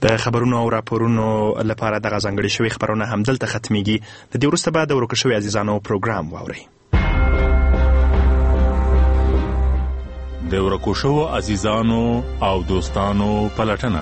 د خبرونو او راپورونو لپاره دغه ځانګړي شوي خبرونه هم دلته ختميږي. د دې وروسته به د ورکه شوي عزیزانو پروګرام واورئ. د ورکو شوو عزیزانو او دوستانو پلټنه.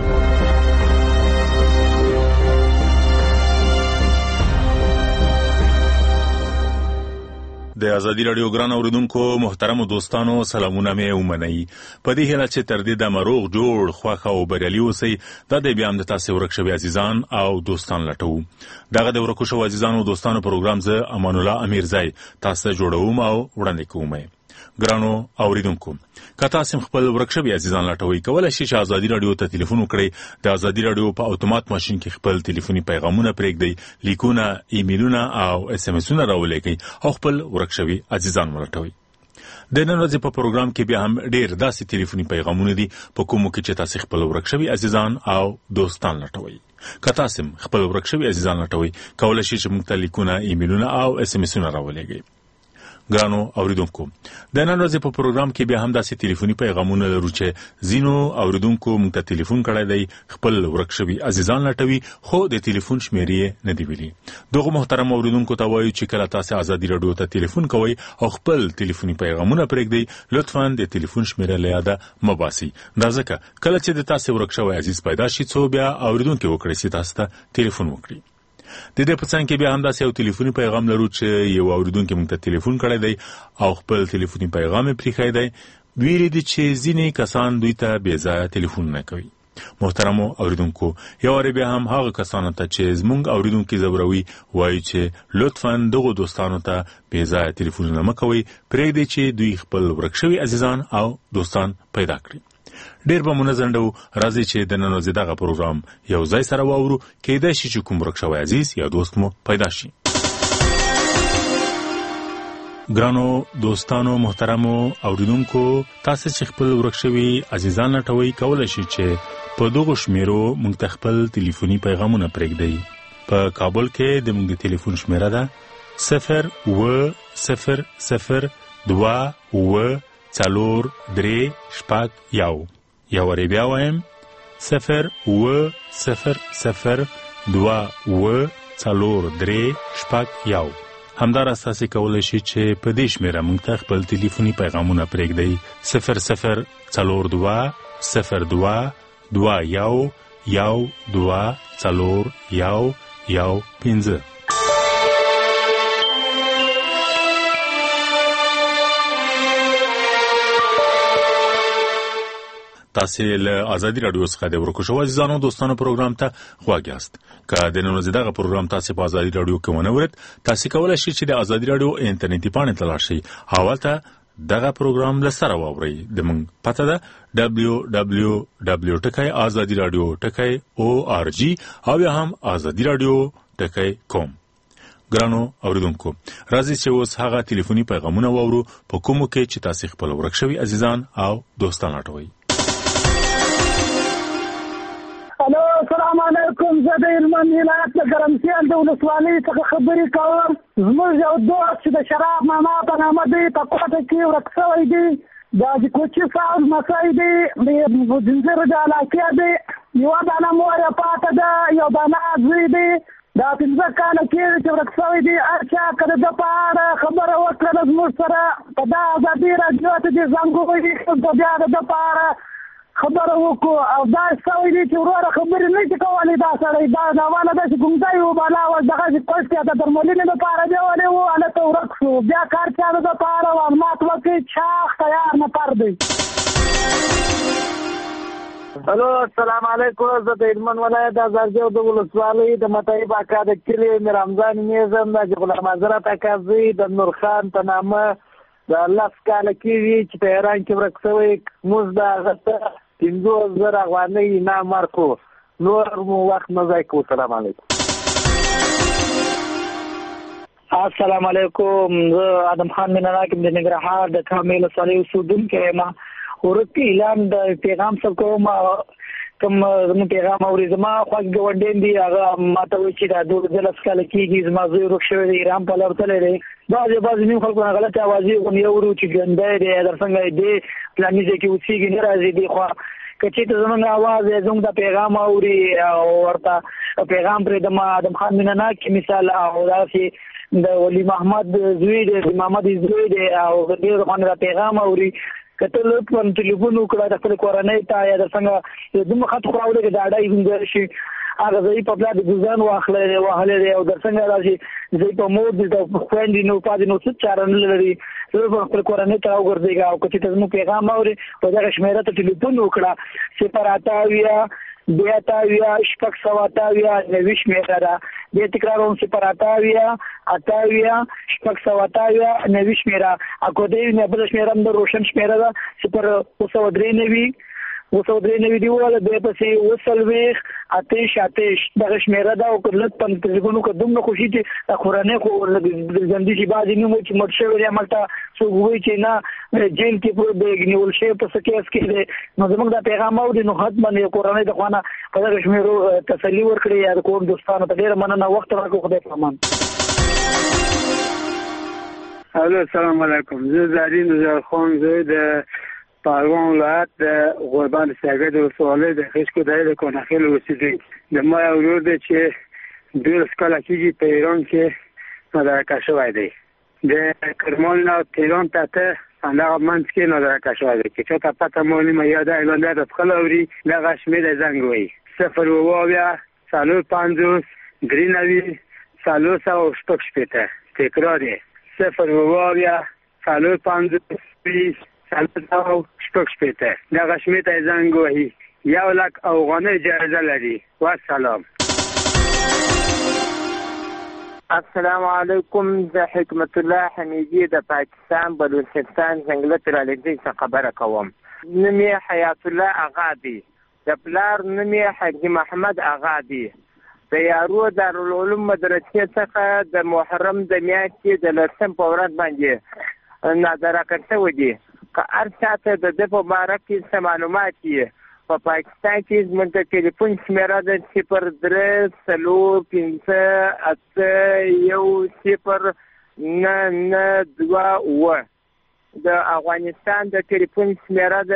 د ازادي رادیو ګران اوریدونکو محترمو دوستانو سلامونه مې ومنئ. په دې هیله چې تر دې د مروغ جوړ خوښ او بریالي اوسئ. دا د بیا هم د تاسو ورک شوي عزیزان او دوستان لټوو. دغه د ورکو شوو عزیزانو او دوستانو پروګرام زه امان الله امیرزی تاسو جوړوم او وړاندې کوم. ګرانو اوریدونکو که تاسو خپل ورک شوي عزیزان لټوي کولای شئ چې ازادي رادیو ته ټلیفون وکړئ. د ازادي رادیو په اتومات ماشين کې خپل ټلیفوني پیغامونه پرېږدئ، لیکونه، ایمیلونه او اس ام اسونه راولېږئ او خپل ورک شوي عزیزان ولټوي. د نن ورځې په پروګرام کې بیا هم ډېر داسې ټلیفوني پیغامونه دي په کومو کې چې تاسو خپل ورک شوي عزیزان او دوستان لټوي. که تاسو خپل ورک شوي عزیزان لټوي کولای شئ چې موږ ته لیکونه، ایمیلونه او اس ام اسونه راولېږئ. ګرانو اوریدونکو د نن ورځې په پروګرام کې بیا هم داسې ټلیفوني پیغامونه لرو چې ځینو اوریدونکو موږ ته ټلیفون کړی دی، خپل ورک شوي عزیزان لټوي خو د ټلیفون شمیرې یې نه دي ویلي. دغه محترم اوریدونکو ته وایو چې کله تاسو ازادي رادیو ته ټلیفون کوئ او خپل ټلیفوني پیغامونه پرېږدئ لطفا د ټلیفون شمیره له یاده مه باسئ. دا ځکه کله چې د تاسو ورک شوی عزیز پیدا شي څو بیا اوریدونکي وکړي چې تاسو ته ټلیفون وکړي. د دې په څنګ کې بیا هم داسې یو ټلیفوني پیغام لرو چې یو اوریدونکي موږ ته ټلیفون کړی دی او خپل ټلیفوني پیغام یې پرېښی دی. ویلي دي چې ځینې کسان دوی ته بې ځایه ټلیفونونه کوي. محترمو اوریدونکو یو وارې بیا هم هغه کسانو ته چې زموږ اوریدونکي ځوروي وایي چې لطفا دغو دوستانو ته بې ځایه ټلیفونونه مه کوئ، پرېږدئ چې دوی خپل ورک شوي عزیزان او دوستان پیدا کړي. ډېر به مو نه ځنډو، راځئ چې د نن ورځې دغه پروګرام یو ځای سره واورو. کیدای شي چې کوم ورک شوی عزیز یا دوست مو پیدا شي. ګرانو دوستانو محترمو اوریدونکو تاسو چې خپل ورک شوي عزیزان لټوئ کولای شئ چې په دغو شمیرو موږ ته خپل ټلیفوني پیغامونه پرېږدئ. په کابل کې د موږ د ټلیفون شمیره ده 08002 یو وری بیا وایم 08002 همدارس تاسو کولی شئ چې په دې شمیره موږ ته خپل ټلیفوني پیغامونه پرېږدئ 0022122 تاسو له ازادي رادیو څخه د ورکو شوو عزیزانو دوستانو پروګرام ته خواږه یاست. که د نن ورځې دغه پروګرام تاسو په ازادي رادیو کې ونه اورئ تاسو کولی شئ چې د ازادي رادیو انټرنیټي پاڼې ته لاړ شئ او هلته دغه پروګرام له سره واورئ. زموږ پته ده www.azadiradio.org او یا هم azadiradio.com. ګرانو اوریدونکو راځئ چې اوس هغه ټلیفوني پیغامونه واورو په کومو کې چې تاسو خپل ورک شوي عزیزان او دوستان لټوئ. الو السلام علیکم. زه د هلمند ولایت د ګرمسیان د ولسوالۍ څخه خبرې کوم. زموږ یو دوست چې د شراب ماما په نامه دی په کوټه کې ورک شوی دی. دا د کوچي صاحب لمسی دی، د ځنځیر د علاقې دی. یوه دانه مور یې پاته ده، یو دانه زوی دی. دا 15 کاله کېږي چې ورک شوی دی. هر چا که د ده په اړه خبره وکړه زموږ سره په دا ازادي راډیو ته دې زنګ ووهي بیا د ده په اړه خبره وکړو. او دا شوی دی چې وروره خبرې نه شي کولی دا سړی. دا اوله داسې کوم ځای و بالا دغسې کوټ کې د درملنې لپاره بیولی و، هلته ورک شو. بیا کار چا د ده په اړه معلومات وکړي چاغ تیار نفر دی. الو السلام علیکم. زه د هلمند ولایت د ازارجو د ولسوالۍ د مطیب اکا د کلي میر رمضان نیزم د غلام حضرت اکا زوی د نور خان په نامه د 10 کاله کېږي چې په ایران کې ورک شوی. موږ د هغه ته 15,000 افغانۍ انعام ورکړو. نور مو وخت نه ضایع کوو. سلام علیکم. السلام علیکم. زه ادم خان میناک د ننګرهار د کامل ولسوالۍ اوسېدونکی یم. ورک اعلان د پیغام څخه کوم کوم زموږ پیغام اوري. زما خوږ ګاونډی دی هغه ماته وایي چې دا 12 کاله کېږي زما زوی ورک شوی دی، ایران په لور تللی دی. بعضې نیم خلکو نه غلطې اوازې غونې اورو چې ګنده دی در څنګه دی پلاني ځای کې اوسېږي نه راځي دی خوا که چېرته زموږ اواز زموږ د پیغام اوري او ورته پیغام پرې د آدم خان مینهناک مثال او داسې د ولی محمد زوی دی د محمد زوی دی او ډېر باندې د پیغام اوري کته لطفا ټلیفون وکړه د خپل کورنۍ ته یا د څنګه دومره خط خراوله کې دا ډای وینځل شي هغه ځای په بل د ګزان واخلې دی او د څنګه راشي ځای په مود د خويندې نو پاتې نو څه چارن لري زه په خپل کورنۍ ته وګرځي او کته زمو پیغام اوري په دا شمیره ته ټلیفون وکړه چې پراتاویا بیاتاویا شپږ سواتاویا نوي شمیره ده د تکرارون چې پراتاویا اتاویا شپږ سواتاویا نوي شمیره اكو دې نه بل شمیره د روشن شمیره ده چې پر 293 دی ولا د پسې وسلويخ آتش دغه شمیره ده او کله په ټلیفون کې دومره خوشي چې قرانه خو ژوندۍ شي باندې نو چې مرشد لري عملته څو وایي چې نه جیل کې په دغنیول شي په سکیس کې نو زموږ د پیغام او د نو ختمه قرانه د خوانه په دغه شمیرو تسلی ورکړي یا کوم دوستانو ته ډیر مننه وخت راکړو خدای پامان. الو السلام علیکم زه زارین خان زه د پاروان ولایت د غوربند سیاګد ولسوالۍ د خشکو دایره کونخیل اوسیدونکی د ما ورور دی چې 12 کاله کېږي په ایران کې مدرکه شوی دی د کرمان نه تهران ته همدغه منځ کې مدرکه شوی دی چې چاته پته معلومه یا د ایرلنډ د خپل اوري دغه شمېر زنګ وایي 0 درینوي 360 تکرار دی 0 دغه شمیته زنګ وهي 1,00,000 افغانۍ جایزه لري. والسلام. السلام علیکم د حکمت الله حمیدی د پاکستان بلوچستان ځنګله ترالندۍ څخه خبره کوم. نوم یې حیات الله اغا دی د پلار نوم یې حاجي محمد اغا دی د یارو دارالعلوم مدرسې څخه د محرم د میاشتې د 10 په ورځ باندې نادرکه شوی دی که هر چاته د دې په باره کې څه معلومات یې په پاکستان کې زموږ د ټلیفون شمیره ده 03015810992 د افغانستان د ټلیفون شمیره ده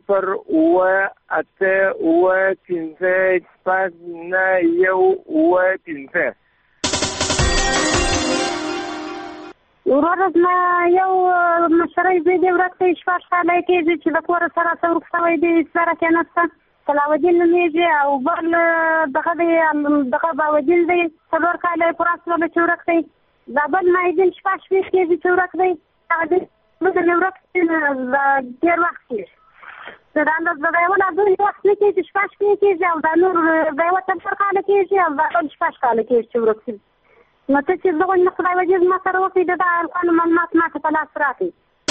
02885 ورځ نه یو مشرای زوی دی ورته شپږ کاله کېږي چې د کور سره څورک شوی دی سره کې نسته صلاحالدین نومیږي او بل دغه باودین دی 4 کاله پوره شوی چې ورک دی دا بل مایدین شپږ کېږي چې ورک دی هغه د ورک ډېر وخت کېږي دا انداز د یوه دوی وخت نه کېږي شپږ کېږي او دا نور د یوه 4 کاله کېږي او دا بل شپږ کاله کېږي چې ورک دی نو ته چې زغون نه خدای وجه ما سره وکړي د القانون معلومات ما ته په لاس راکړي.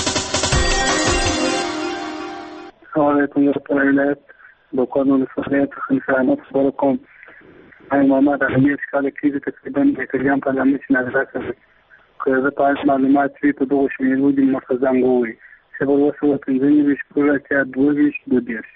السلام علیکم ورحمة الله د قانون صحیح خلفانات سره محمد احمد کال کې تقریبا د کلیان په لامل چې نظر راکړي که په معلومات په دغه شمیرو د مرتضام غوي چې په وسو پنځه شکوله چې 22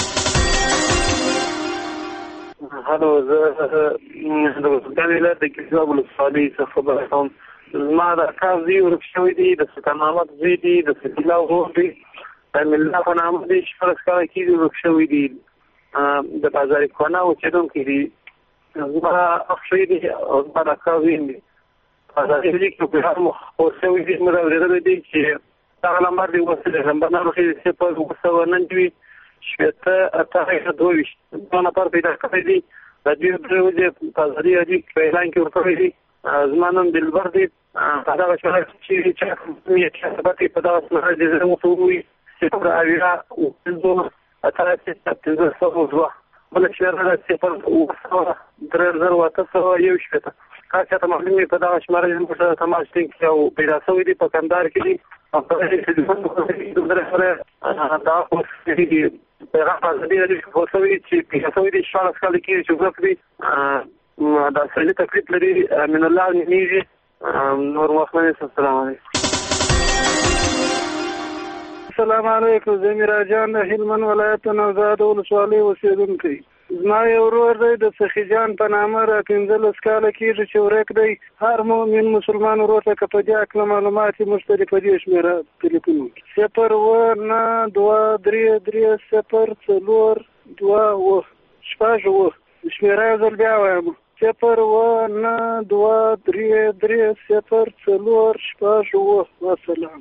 هلو زه د سلطان ولایت د کلیسا ولسوالۍ څخه خبره کوم. زما د کار زوی ورک شوی دی د سلطان محمد زوی دی د سید الله ورور دی د ملا په نامه دی 14 کاله کېږي ورک شوی دی د بازار کونه اوسېدونکی دی زما اخ شوی دی او زما د کار زوی دی بازار لیک په هر مخ اوسوي دی مې اورېدلی دی چې دغه نمبر دی وسله نمبر نه روښي چې په 299 شپته اته دوه دا نفر پیدا کړی دی د دې ورځې په ځای دی په اعلان کې ورکړی دی زمانم دلبر دی دا شوه چې مې چې سبق په دغه سره د زمو فوي چې په اویرا او دوه اته چې تاسو بل شهر د 0.3 یو شپته کار چې ته معلومه په دغه شماره د مشر تماس کې او پیدا شوی دی په کندهار کې دی او په دې چې د سره دا اوسېږي پیغام ازادي لري چې فوټوي چې پیدا شوی دی 14 کال کې چې وګورئ دا سړي تکلیف لري من الله نیږي نور وخت السلام علیکم. السلام علیکم. زمير جان هلمند ولایت نوزاد ولسوالۍ اوسیدونکی زما یو ورور دی د سخي جان په نامه را 15 کاله کېږي چې ورک دی. هر مؤمن مسلمان ورور ته که په دې هکله معلومات یې موږ ته د په دې شمېره تلیفون وکړي 0192304 شپږ اوه شمېره یو ځل بیا وایم 0192304 شپږ اوه. وسلام.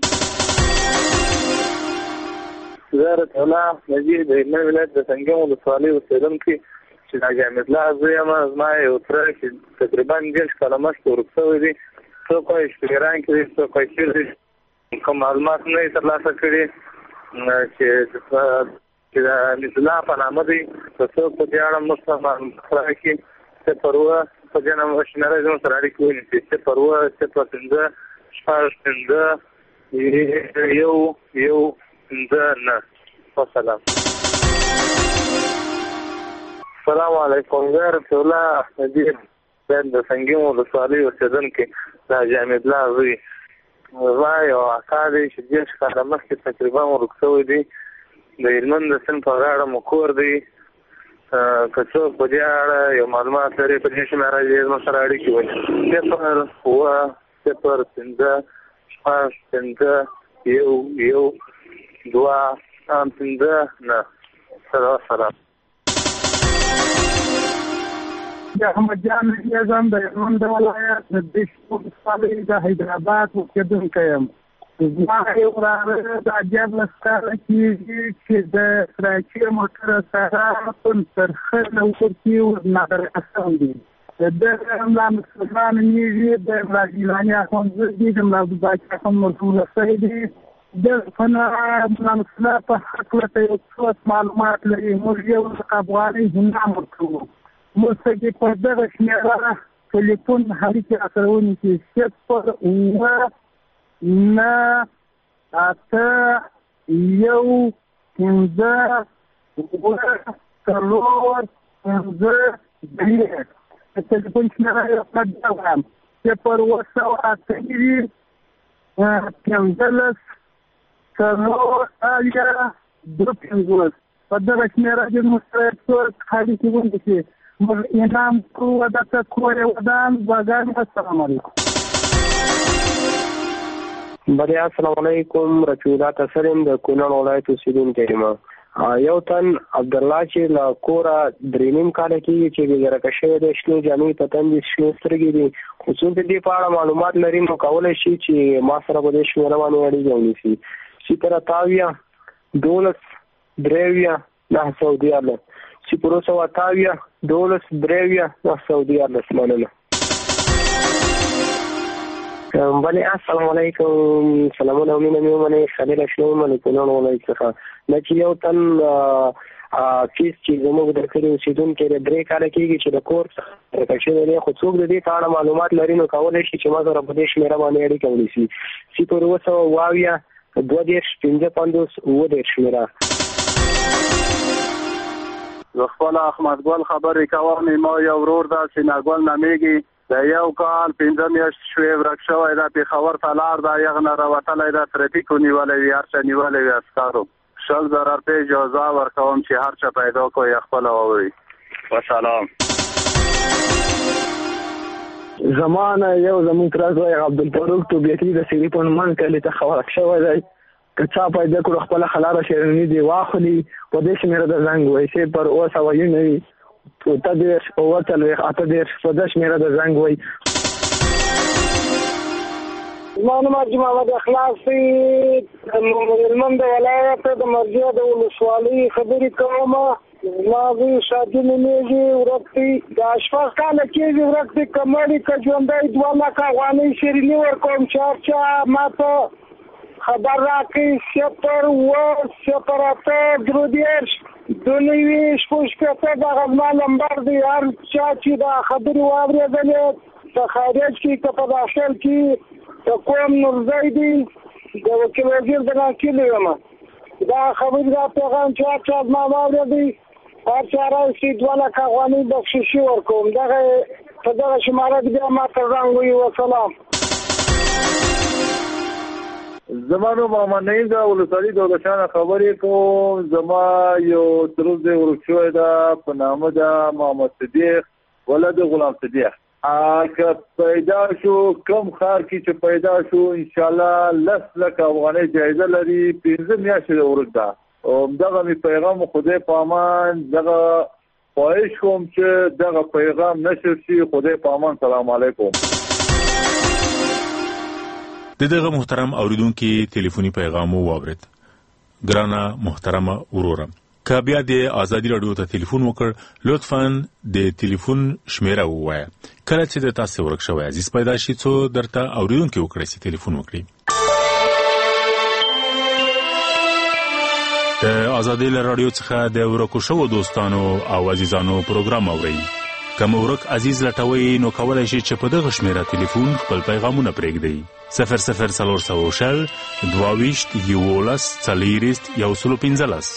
زه رضا الله نجیب د هلمند ولایت د سنګم ولسوالۍ اوسېدونکی چې د حاجي حمدالله زوی یم. زما یو تره چې تقریبا 10 کاله مخکې ورک شوی دی. څوک وایي چې په ایران کې دی، څوک وایي چېرته دی. کوم معلومات نه یې ترلاسه کړي چې د حمدالله په نامه دی. که څوک په دې اړه موږ ته معلومات راکړي 0 په دې نامه شمېره زموږ سره اړیکې ونیسي 0 نه. والسلام. السلام علیکم. زه رضا الله نجیب د سنګم ولسوالۍ اوسېدونکی د حاجي حمدالله زوی. زما یو اکا دی چې 10 کاله مخکې تقریبا ورک شوی دی. د هلمند د سیند په غاړه مو کور دی. که څوک په دې اړه یو معلومات لري په دې شمېره یې زموږ سره اړیکې ونیسي 0 نه. سلام. احمد جان یزم د هلمند ولایت د دشت ولسوالۍ د حیدرآباد اوسېدونکی یم. زما یو وراره د 14 کاله کېږي چې د کراچۍ موټر سره په ترخه نوکر کې ورناغره شوی دی. د ملا مسلمان نیږي د ملا جیلاني اخوندزاده دی د ملا عبدالباقي اخوندزاده دی. د ملا مسلمان په هکله ته یو څه معلومات لري. موږ یو افغاني هنام ورکوو. موږ ته په دغه شمېره تلیفون اړیکې راسره ونیسي 0 تلیفون شمېره یې راته وایم 0 په دغه شمېره کې موږ سره اړیکې ونیسي. موږ انعام کوو دته کور ودان وګان. السلام علیکم. بله السلام علیکم. رسول تسلیم د کونړ ولایت اوسېدونکی یم. یو تن عبدالله چې له کوره 3.5 کاله کېږي چې بېګرکه شوی دی. شنې جامې په تن دي، شنې سترګې دي. خو څوک د دې په اړه معلومات لري نو کولی شي چې ما سره په دې شمېره باندې اړیکې ونیسي 0 0 مننه. بله السلام علیکم. سلامونه او مینه مې ومنئ. خلیل اشرف یم له کونړ ولایت څخه. دا چې یو تن کیس چې زموږ د کلي اوسېدونکی دی 3 کاله کېږي چې د کور څخه ورک شوی دی. خو څوک د دې په اړه معلومات لري نو کولی شي چې ما سره په دې شمېره باندې اړیکه ونیسي 0 شمېره. زه خپل احمد ګل خبرې کوم. ما یو ورور دا سینا ګل نومیږي. د یو کال 5 میاشتې شوی ورک شوی دا پېښور ته لاړ. دا یغ نه راوتلی دا ترافیکو نیولی وي، هر چا نیولی وي عسکرو. 100,000 روپۍ جزا ورکوم چې هر چا پیدا کړو یا خپله واوري. وسلام. زمانه یو زموږ ترڅ وایي عبدالفاروق توبیتي د سیري په نومان کلي ته ورک شوی دی. که چا پیدا کړو خپله خلاره شیریني دې واخلي په دې شمېره د زنګ وایي 0 په دې شمېره د زنګ وایي. زما نوم حاجي محمد اخلاص دی. د هلمند ولایت د مرجع د ولسوالۍ خبرې کوم. زما زوی شادي نومیږي. ورک دی د 8 کاله کېږي. ورک دی که مړي که ژوندی 2 لکه افغانۍ شیریني ورکوم چې هر چا ما ته خبر راکړي 0 دغه زما نمبر دی. هر چا چې دا خبرې واورېدلې په خارج کې که په داخل کې د کوم نورځی دی د وکیل وزیر د ناکلي یم. دا خبرې دا پیغام چې هر چا زما واورېدی هر چا راشي 2 لکه افغانۍ بخششي ورکوم. دغه په دغه شماره کې بیا ما ته زنګ ووهي. وسلام. زمانو محمد نعیم دا ولسوالي دولتشان خبرې کوم. زما یو تروز دی ورکشوی دا په نامه دا محمد صدیق ولد غلام صدیق. که پیدا شو کم خار کې چې پیدا شو انشاءالله 10 لک افغانۍ جایزه لري. 15 میاشتې ورک ده او دغه می پیغام خدای په امان دغه خواهش کوم چې دغه پیغام نشر شي. خدای په امان. سلام علیکم. دغه محترم اوریدونکو ټلیفوني پیغام واورید. ګرانه محترمه وروره، که بیا د ازادي رادیو ته ټلیفون وکړ لطفاً د ټلیفون شمیره ووایه. کله چې د تاسو ورک شوی عزیز پیدا شي څو درته اوریدونکو وکړي چې ټلیفون وکړي. د ازادي رادیو څخه د ورکو شو دوستانو او عزیزانو پروګرام اوري. کوم ورک عزیز لټوي نو کولای شي چې په دغه شمیره ټلیفون خپل پیغامونه پرېږدي. 0040 22 11 40 115.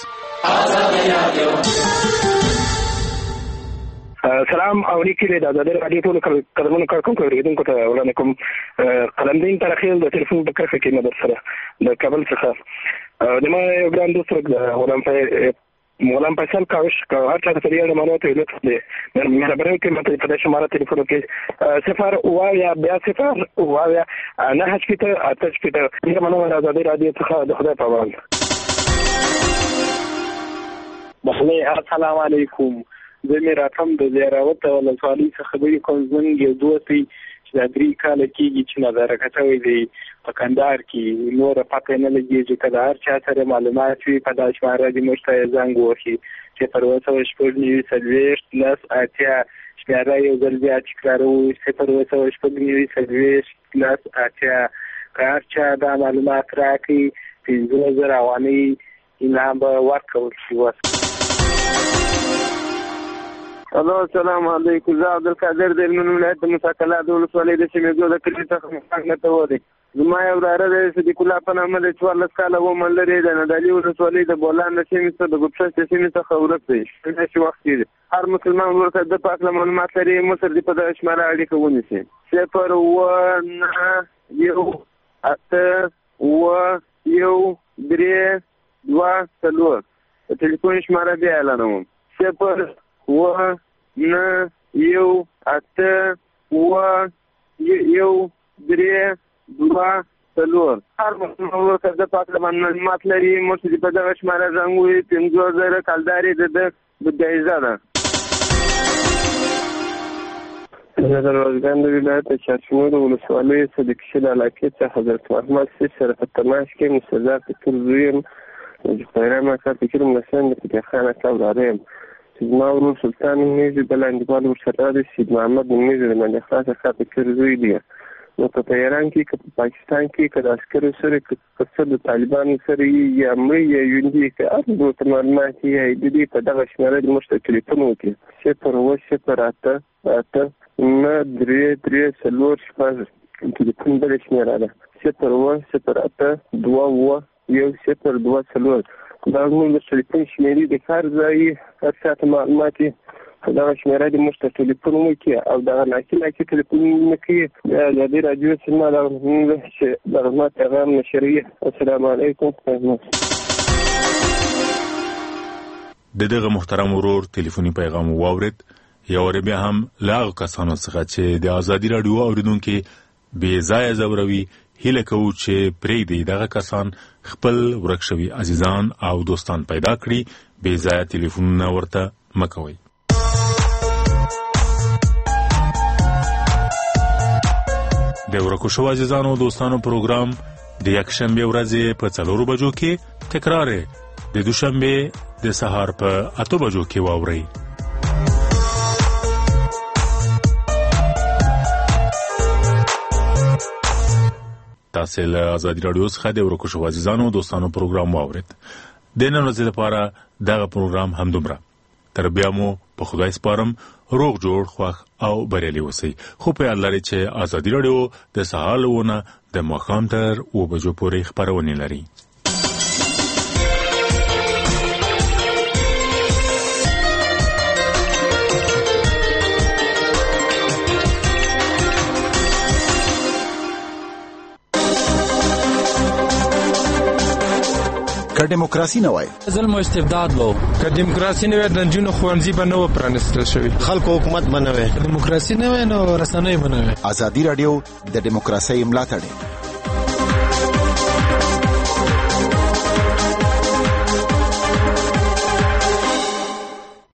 سلام اوریکي د آزادي رادیو ټول قدمونو کار کوم کوریدونکو ته وړاندې کوم. قلمدین ترخیل د ټلیفون په کرښه کې مدد سره د کابل څخه د ما یو ګران دوست د غلام فیصل کاوش که هر چا ته پریاړه معلومات لطف دی مهرباني وکړئ ماته په دې شماره ټلیفون وکړئ 0 9 مننه آزادي رادیو څخه د خدای په امان. بخله السلام علیکم. زه مې راتم د زیراوت ولسوالۍ څخه خبرې کوم. زموږ یو دوستي چې د 3 کال کېږي چې نظر کټوي دی په کندهار کې نور پته نه لګي چې کله هر چا سره معلومات وي په داش ماره دي مشته زنګ وخی چې پر وسو شپږنی سلويش پلس اتیا شمیره یو ځل بیا تکرارو چې پر وسو شپږنی سلويش پلس اتیا هر چا دا معلومات راکړي 15000 افغانۍ انعام به ورکول شي. السلام علیکم. زه عبدالقادر د هلمند ولایت د مساکلات د ولسوالۍ د شمیزو د کلي څخه مخکې ته ودی. زما یو وراره دی صدیق الله په نامه د 14 کاله عمر لري. د نادعلي ولسوالۍ د بولان د سیمې څخه د ګوبشت سیمې څخه ورک دی. چې وخت دی هر مسلمان ورته د پاک له معلومات لري مصر دی په دغه شماره اړیکه ونیسي. 0 9 ټلیفون شماره بیا اعلانوم 0 9 1 8 2 هر مسلمان ورته د پاک له معلومات لري مصر دی په دغه شماره زنګوي 5000 کالداري د جایزه ده. زه د روزګان د ولایت چارشمو د ولسوالۍ صدیق شل علاقې څخه حضرت محمد سید سره په تماس کې مستضاف فکر زویم چې پیرامه کا فکر مسند په خانه کاورارم زما ورور سلطان میزي بل انډیوال ورسره د سید محمد میزي د منځخلاصه کا فکر زوی دی. نو په ایران کې په پاکستان کې کله عسکرو سره کڅر د طالبانو سره یا مې یا یوندي کې اړو ته معلومات یې د دې په دغه شماره د مشت ټلیفون وکړي 0 نه 3 سلور شپږ ټلیفون بل شماره ده 0 2 1 سلور دا موږ د ټلیفون شمیرې د کار ځای هر څه معلومات دا شمیره د مشت ټلیفون وکړي او دا لاکي ټلیفون وکړي د دې راډیو سیمه دا چې د خدمت پیغام نشریه. السلام علیکم. دغه محترم ورور ټلیفوني پیغام واورید. یو ور بیا هم لاغ کسانو څخه چې د ازادي رادیو اوریدونکو بې ځای زوروي هیله کوو چې پرېږدي دغه کسان خپل ورک شوي عزیزان او دوستان پیدا کړي. بې ځایه ټلیفونونه ورته مکوئ. د ورکو شو عزیزانو دوستانو پروګرام د یکشنبه ورځې په 4 بجو کې تکرار د دوشنبه د سهار په 8 بجو کې واورئ. تاسو له ازادي رادیو څخه د ورکو شو عزیزانو دوستانو پروګرام واورید. د نن ورځې لپاره دغه پروګرام همدومره. تر بیا مو په خدای سپارم روغ جوړ خوښ او بریالي اوسئ. خو په یاد لرئ چې ازادي رادیو د سهار لونه د ماښام تر 9 بجو پورې خپرونه لري. که دیموکراسي نه وای ظلم او استبداد وو، که دیموکراسي نه وای د نجونو ښوونځي به نه و پرانیستل شوي، خلکو حکومت به نه وای، دیموکراسي نه وای نو رسنۍ به نه وای. ازادي راډیو د دیموکراسۍ ملاتړ